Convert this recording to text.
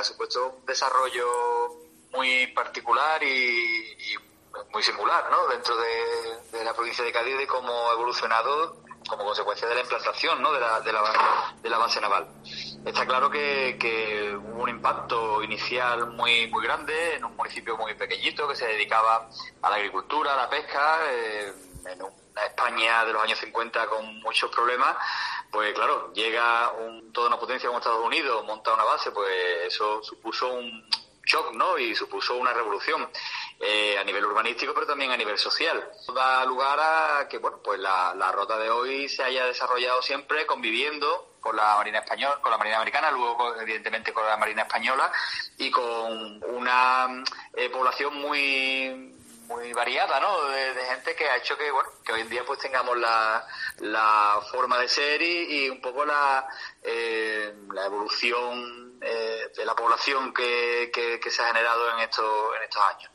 ha supuesto un desarrollo muy particular y muy singular, ¿no? Dentro de la provincia de Cádiz, de cómo ha evolucionado como consecuencia de la implantación, ¿no? de la base naval. Está claro que hubo un impacto inicial muy grande en un municipio muy pequeñito que se dedicaba a la agricultura, a la pesca, en una España de los años 50 con muchos problemas. Pues claro, llega toda una potencia como Estados Unidos, monta una base, pues eso supuso un shock, ¿no? Y supuso una revolución a nivel urbanístico, pero también a nivel social. Da lugar a que, bueno, pues la rota de hoy se haya desarrollado siempre conviviendo con la Marina española, con la Marina americana, luego evidentemente con la Marina española, y con una población muy variada, ¿no? De gente que ha hecho que, bueno, que hoy en día pues tengamos la forma de ser y un poco la evolución de la población que se ha generado en estos años.